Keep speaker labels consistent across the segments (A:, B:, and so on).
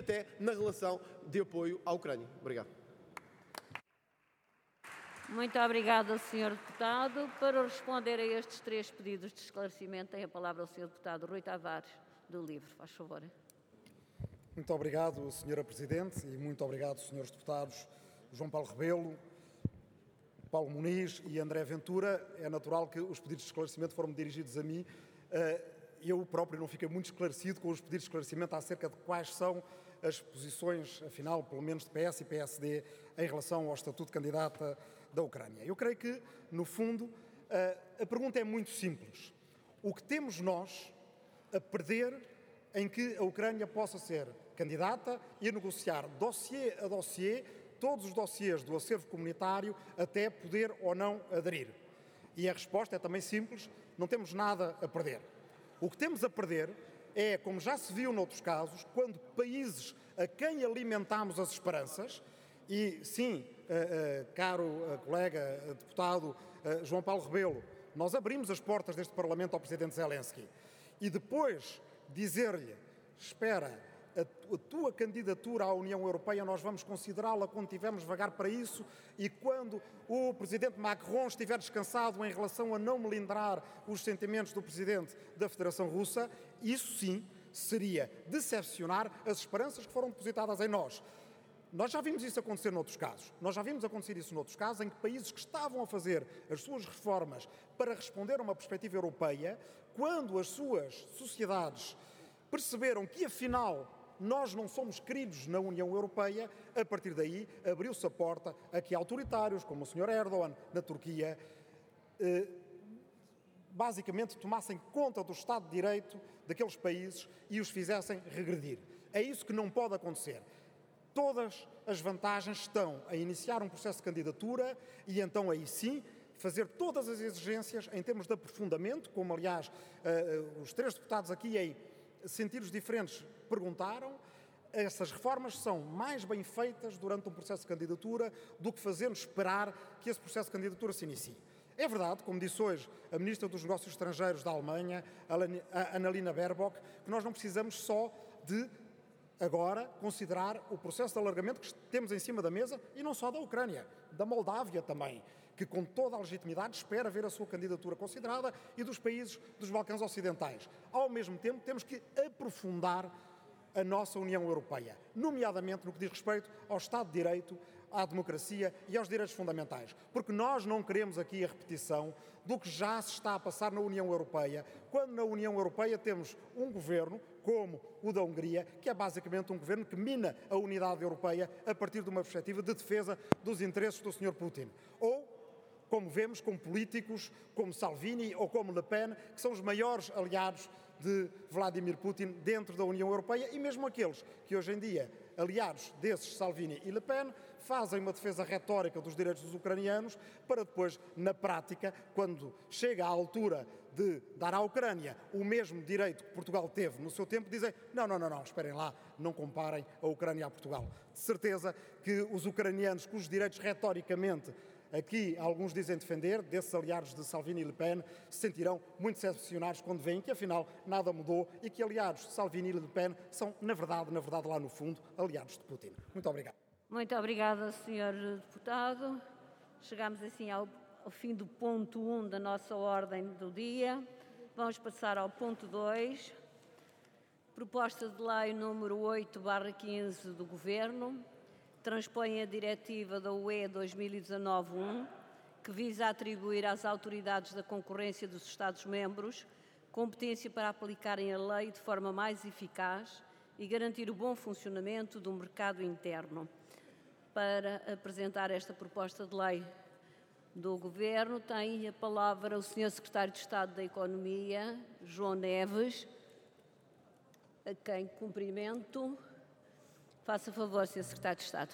A: até na relação de apoio à Ucrânia. Obrigado.
B: Muito obrigada, Sr. Deputado. Para responder a estes 3 pedidos de esclarecimento, tem a palavra o Sr. Deputado Rui Tavares, do LIVRE. Faz favor.
C: Muito obrigado, Sra. Presidente, e muito obrigado, Srs. Deputados João Paulo Rebelo, Paulo Muniz e André Ventura. É natural que os pedidos de esclarecimento foram dirigidos a mim. Eu próprio não fiquei muito esclarecido com os pedidos de esclarecimento acerca de quais são as posições, afinal, pelo menos de PS e PSD, em relação ao estatuto de candidata da Ucrânia. Eu creio que, no fundo, a pergunta é muito simples. O que temos nós a perder em que a Ucrânia possa ser candidata e negociar dossiê a dossiê todos os dossiês do acervo comunitário até poder ou não aderir? E a resposta é também simples, não temos nada a perder. O que temos a perder é, como já se viu noutros casos, quando países a quem alimentamos as esperanças, e sim, caro colega deputado João Paulo Rebelo, nós abrimos as portas deste Parlamento ao Presidente Zelensky e depois dizer-lhe, espera, a tua candidatura à União Europeia nós vamos considerá-la quando tivermos vagar para isso e quando o Presidente Macron estiver descansado em relação a não melindrar os sentimentos do Presidente da Federação Russa, isso sim seria decepcionar as esperanças que foram depositadas em nós. Nós já vimos isso acontecer noutros casos. Nós já vimos acontecer isso noutros casos em que países que estavam a fazer as suas reformas para responder a uma perspectiva europeia, quando as suas sociedades perceberam que, afinal, nós não somos queridos na União Europeia, a partir daí abriu-se a porta a que autoritários, como o Sr. Erdogan, na Turquia, basicamente tomassem conta do Estado de Direito daqueles países e os fizessem regredir. É isso que não pode acontecer. Todas as vantagens estão a iniciar um processo de candidatura e então aí sim fazer todas as exigências em termos de aprofundamento, como aliás os 3 deputados aqui em sentidos diferentes perguntaram. Essas reformas são mais bem feitas durante um processo de candidatura do que fazermos esperar que esse processo de candidatura se inicie. É verdade, como disse hoje a Ministra dos Negócios Estrangeiros da Alemanha, Annalena Baerbock, que nós não precisamos só de agora considerar o processo de alargamento que temos em cima da mesa, e não só da Ucrânia, da Moldávia também, que com toda a legitimidade espera ver a sua candidatura considerada, e dos países dos Balcãs Ocidentais. Ao mesmo tempo, temos que aprofundar a nossa União Europeia, nomeadamente no que diz respeito ao Estado de Direito, à democracia e aos direitos fundamentais. Porque nós não queremos aqui a repetição do que já se está a passar na União Europeia, quando na União Europeia temos um governo, como o da Hungria, que é basicamente um governo que mina a unidade europeia a partir de uma perspectiva de defesa dos interesses do Sr. Putin. Ou, como vemos, com políticos como Salvini ou como Le Pen, que são os maiores aliados de Vladimir Putin dentro da União Europeia, e mesmo aqueles que hoje em dia, aliados desses Salvini e Le Pen, fazem uma defesa retórica dos direitos dos ucranianos para depois, na prática, quando chega à altura de dar à Ucrânia o mesmo direito que Portugal teve no seu tempo, dizem não, esperem lá, não comparem a Ucrânia a Portugal. De certeza que os ucranianos, cujos direitos retoricamente aqui alguns dizem defender, desses aliados de Salvini e Le Pen, se sentirão muito decepcionados quando veem que afinal nada mudou e que aliados de Salvini e Le Pen são, na verdade, lá no fundo, aliados de Putin. Muito obrigado.
B: Muito obrigada, Sr. Deputado. Chegamos assim ao fim do ponto 1 da nossa ordem do dia. Vamos passar ao ponto 2. Proposta de lei número 8/15 do Governo. Transpõe a diretiva da UE 2019-1, que visa atribuir às autoridades da concorrência dos Estados-membros competência para aplicarem a lei de forma mais eficaz e garantir o bom funcionamento do mercado interno. Para apresentar esta proposta de lei do Governo, tem a palavra o Sr. Secretário de Estado da Economia, João Neves, a quem cumprimento. Faça favor, Sr. Secretário de Estado.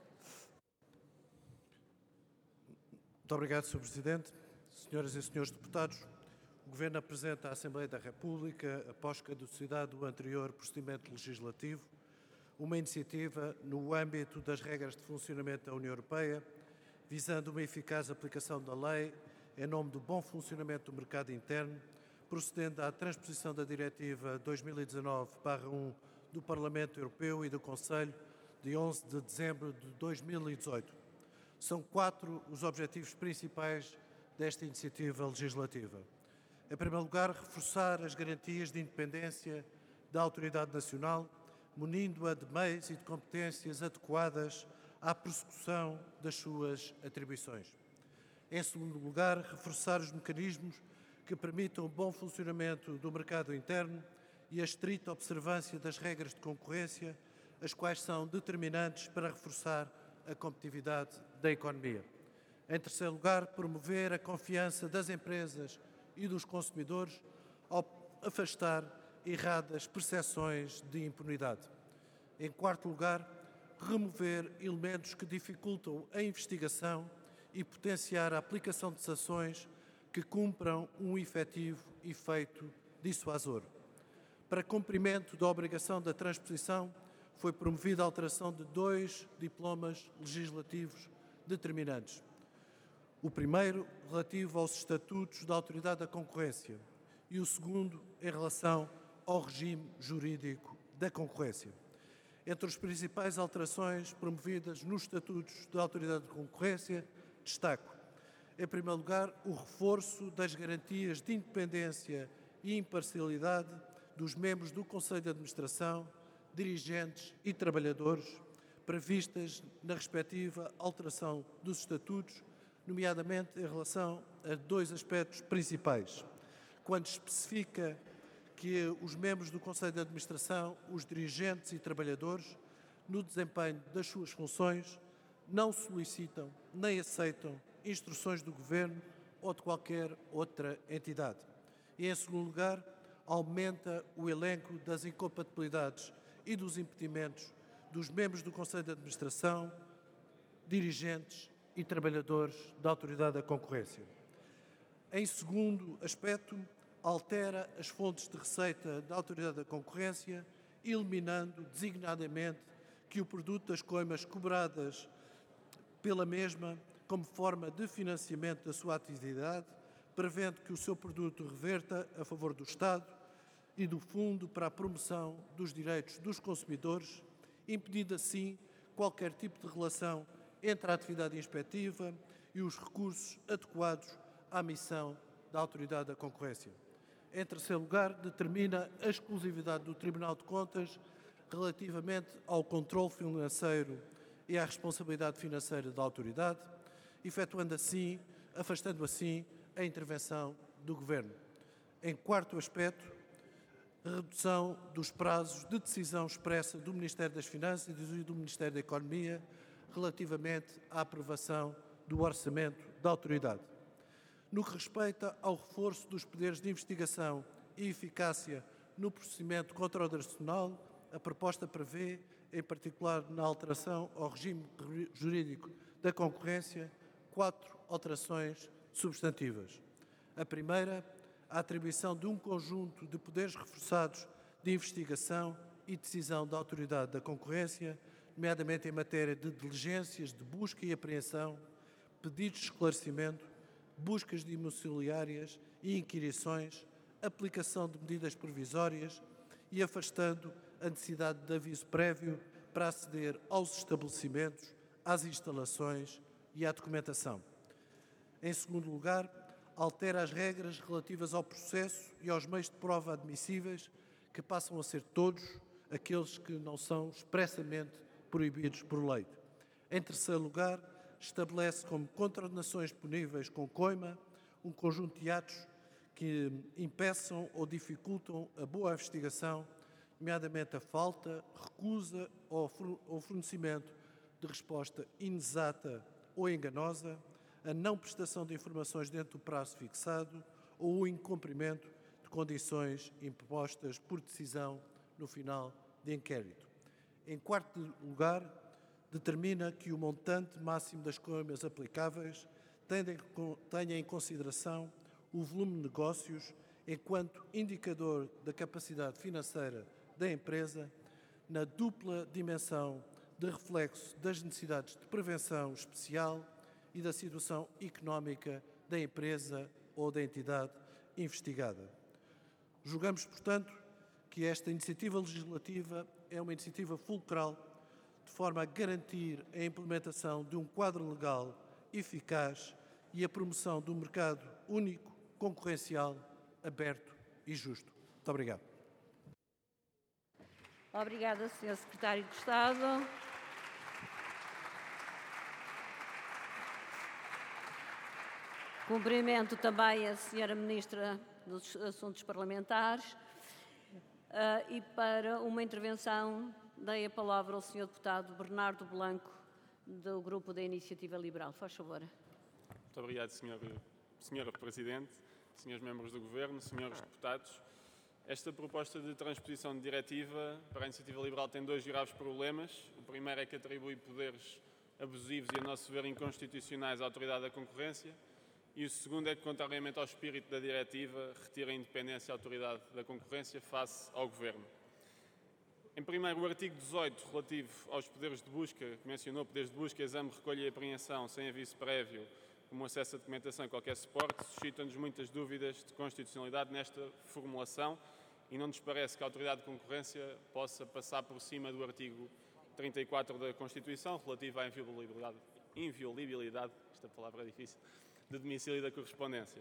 D: Muito obrigado, Sr. Presidente. Senhoras e senhores deputados, o Governo apresenta à Assembleia da República, após caducidade do anterior procedimento legislativo, uma iniciativa no âmbito das regras de funcionamento da União Europeia, visando uma eficaz aplicação da lei em nome do bom funcionamento do mercado interno, procedendo à transposição da Diretiva 2019/1 do Parlamento Europeu e do Conselho de 11 de dezembro de 2018. São 4 os objetivos principais desta iniciativa legislativa. Em primeiro lugar, reforçar as garantias de independência da Autoridade Nacional, munindo-a de meios e de competências adequadas à prossecução das suas atribuições. Em segundo lugar, reforçar os mecanismos que permitam o bom funcionamento do mercado interno e a estrita observância das regras de concorrência, as quais são determinantes para reforçar a competitividade da economia. Em terceiro lugar, promover a confiança das empresas e dos consumidores ao afastar erradas percepções de impunidade. Em quarto lugar, remover elementos que dificultam a investigação e potenciar a aplicação de sanções que cumpram um efetivo efeito dissuasor. Para cumprimento da obrigação da transposição, foi promovida a alteração de 2 diplomas legislativos determinantes. O primeiro, relativo aos estatutos da Autoridade da Concorrência, e o segundo, em relação ao regime jurídico da concorrência. Entre as principais alterações promovidas nos estatutos da Autoridade de Concorrência, destaco, em primeiro lugar, o reforço das garantias de independência e imparcialidade dos membros do Conselho de Administração, dirigentes e trabalhadores, previstas na respectiva alteração dos estatutos, nomeadamente em relação a 2 aspectos principais. Quando especifica que os membros do Conselho de Administração, os dirigentes e trabalhadores, no desempenho das suas funções, não solicitam nem aceitam instruções do Governo ou de qualquer outra entidade. E, em segundo lugar, aumenta o elenco das incompatibilidades e dos impedimentos dos membros do Conselho de Administração, dirigentes e trabalhadores da Autoridade da Concorrência. Em segundo aspecto, altera as fontes de receita da Autoridade da Concorrência, eliminando designadamente que o produto das coimas cobradas pela mesma como forma de financiamento da sua atividade, prevendo que o seu produto reverta a favor do Estado e do Fundo para a Promoção dos Direitos dos Consumidores, impedindo assim qualquer tipo de relação entre a atividade inspectiva e os recursos adequados à missão da Autoridade da Concorrência. Em terceiro lugar, determina a exclusividade do Tribunal de Contas relativamente ao controle financeiro e à responsabilidade financeira da Autoridade, afastando assim a intervenção do Governo. Em quarto aspecto, a redução dos prazos de decisão expressa do Ministério das Finanças e do Ministério da Economia relativamente à aprovação do orçamento da Autoridade. No que respeita ao reforço dos poderes de investigação e eficácia no procedimento contraordenacional, a proposta prevê, em particular na alteração ao regime jurídico da concorrência, 4 alterações substantivas. A primeira, a atribuição de um conjunto de poderes reforçados de investigação e decisão da Autoridade da Concorrência, nomeadamente em matéria de diligências de busca e apreensão, pedidos de esclarecimento, buscas domiciliárias e inquirições, aplicação de medidas provisórias e afastando a necessidade de aviso prévio para aceder aos estabelecimentos, às instalações e à documentação. Em segundo lugar, altera as regras relativas ao processo e aos meios de prova admissíveis, que passam a ser todos aqueles que não são expressamente proibidos por lei. Em terceiro lugar, estabelece como contraordenações puníveis com coima um conjunto de atos que impeçam ou dificultam a boa investigação, nomeadamente a falta, recusa ou fornecimento de resposta inexata ou enganosa, a não prestação de informações dentro do prazo fixado ou o incumprimento de condições impostas por decisão no final de inquérito. Em quarto lugar, determina que o montante máximo das coimas aplicáveis tenha em consideração o volume de negócios enquanto indicador da capacidade financeira da empresa, na dupla dimensão de reflexo das necessidades de prevenção especial e da situação económica da empresa ou da entidade investigada. Julgamos, portanto, que esta iniciativa legislativa é uma iniciativa fulcral de forma a garantir a implementação de um quadro legal eficaz e a promoção de um mercado único, concorrencial, aberto e justo. Muito obrigado.
B: Obrigada, Sr. Secretário de Estado. Cumprimento também a Sra. Ministra dos Assuntos Parlamentares. E para uma intervenção, dei a palavra ao Sr. Deputado Bernardo Blanco, do Grupo da Iniciativa Liberal. Faz favor.
E: Muito obrigado, Sra. Presidente, Srs. Membros do Governo, Srs. Deputados. Esta proposta de transposição de diretiva para a Iniciativa Liberal tem dois graves problemas. O primeiro é que atribui poderes abusivos e, a nosso ver, inconstitucionais à Autoridade da Concorrência. E o segundo é que, contrariamente ao espírito da diretiva, retira a independência à Autoridade da Concorrência face ao Governo. Em primeiro, o artigo 18, relativo aos poderes de busca, que mencionou poderes de busca, exame, recolha e apreensão sem aviso prévio, como acesso a documentação em qualquer suporte, suscita-nos muitas dúvidas de constitucionalidade nesta formulação e não nos parece que a Autoridade de Concorrência possa passar por cima do artigo 34 da Constituição, relativo à inviolabilidade, esta palavra é difícil, de domicílio e da correspondência.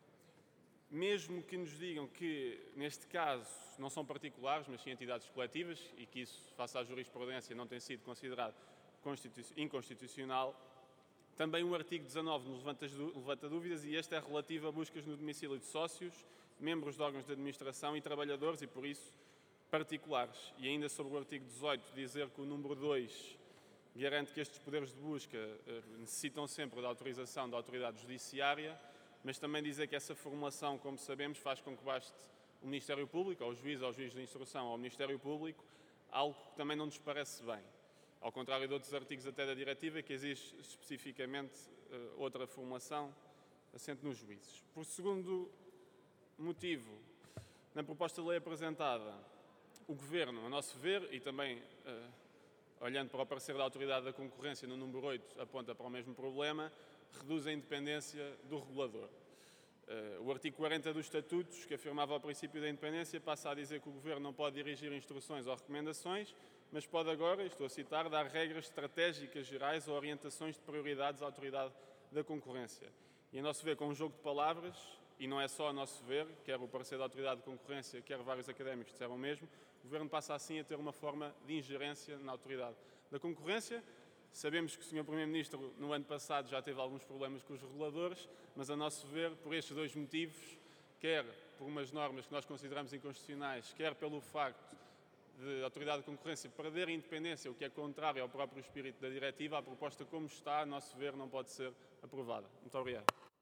E: Mesmo que nos digam que, neste caso, não são particulares, mas sim entidades coletivas, e que isso, face à jurisprudência, não tem sido considerado inconstitucional, também o artigo 19 nos levanta dúvidas, e este é relativo a buscas no domicílio de sócios, membros de órgãos de administração e trabalhadores, e por isso particulares. E ainda sobre o artigo 18, dizer que o número 2 garante que estes poderes de busca necessitam sempre da autorização da autoridade judiciária, mas também dizer que essa formulação, como sabemos, faz com que baste o Ministério Público, ao juiz de instrução, ao Ministério Público, algo que também não nos parece bem. Ao contrário de outros artigos até da diretiva, que exige especificamente outra formulação assente nos juízes. Por segundo motivo, na proposta de lei apresentada, o Governo, a nosso ver, e também olhando para o parecer da Autoridade da Concorrência no número 8, aponta para o mesmo problema, reduz a independência do regulador. O artigo 40 dos Estatutos, que afirmava o princípio da independência, passa a dizer que o Governo não pode dirigir instruções ou recomendações, mas pode agora, estou a citar, dar regras estratégicas gerais ou orientações de prioridades à Autoridade da Concorrência. E a nosso ver, com um jogo de palavras, e não é só a nosso ver, quer o parecer da Autoridade de Concorrência, quer vários académicos disseram o mesmo, o Governo passa assim a ter uma forma de ingerência na Autoridade da Concorrência. Sabemos que o Sr. Primeiro-Ministro, no ano passado, já teve alguns problemas com os reguladores, mas, a nosso ver, por estes dois motivos, quer por umas normas que nós consideramos inconstitucionais, quer pelo facto de a Autoridade de Concorrência perder a independência, o que é contrário ao próprio espírito da diretiva, a proposta como está, a nosso ver, não pode ser aprovada. Muito obrigado.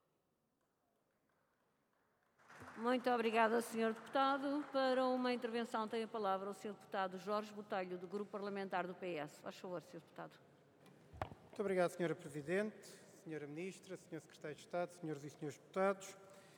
B: Muito obrigada, Sr. Deputado. Para uma intervenção tem a palavra o Sr. Deputado Jorge Botelho, do Grupo Parlamentar do PS. Faz favor, Sr. Deputado.
C: Muito obrigado, Sra. Presidente, Sra. Ministra, Sr. Secretário de Estado, Sras. e Srs. Deputados.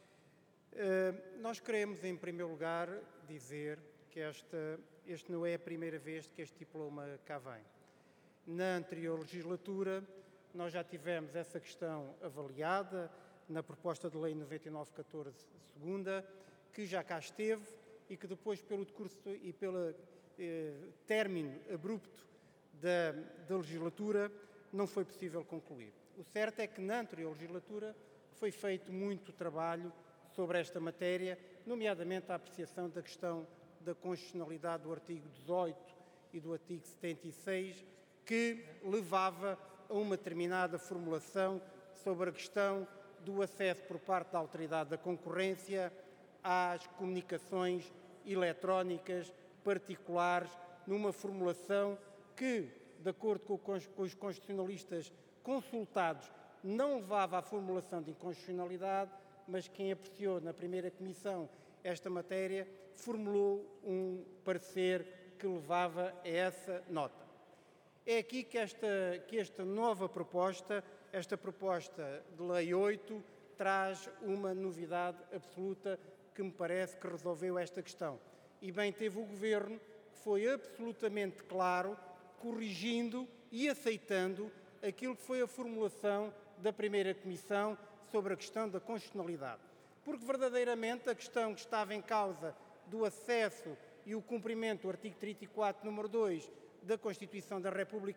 C: Nós queremos, em primeiro lugar, dizer que este não é a primeira vez que este diploma cá vem. Na anterior legislatura, nós já tivemos essa questão avaliada na proposta de lei 9914 segunda, que já cá esteve e que depois, pelo decurso e pelo término abrupto da legislatura, não foi possível concluir. O certo é que na anterior legislatura foi feito muito trabalho sobre esta matéria, nomeadamente a apreciação da questão da constitucionalidade do artigo 18 e do artigo 76, que levava a uma determinada formulação sobre a questão do acesso por parte da Autoridade da Concorrência às comunicações eletrónicas particulares, numa formulação que, de acordo com os constitucionalistas consultados, não levava à formulação de inconstitucionalidade, mas quem apreciou na primeira comissão esta matéria formulou um parecer que levava a essa nota. É aqui que esta nova proposta, esta proposta de Lei 8, traz uma novidade absoluta que me parece que resolveu esta questão. E bem teve o Governo, que foi absolutamente claro, corrigindo e aceitando aquilo que foi a formulação da primeira comissão sobre a questão da constitucionalidade. Porque verdadeiramente a questão que estava em causa do acesso
F: e o cumprimento do artigo 34, número 2 da Constituição da República